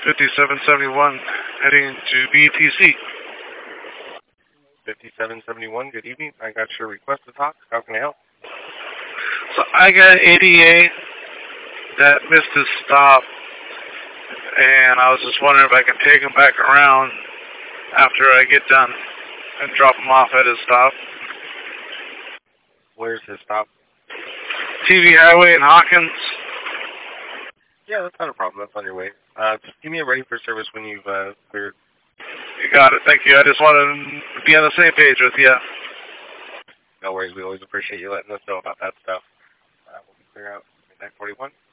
5771, heading to BTC. 5771, good evening. I got your request to talk. How can I help? So I got 88 that missed his stop, and I was just wondering if I could take him back around after I get done and drop him off at his stop. Where's his stop? TV Highway in Hawkins. Yeah, that's not a problem. That's on your way. Just give me a ready for service when you've cleared. You got it. Thank you. I just wanted to be on the same page with you. No worries. We always appreciate you letting us know about that stuff. We'll be clear out at 41.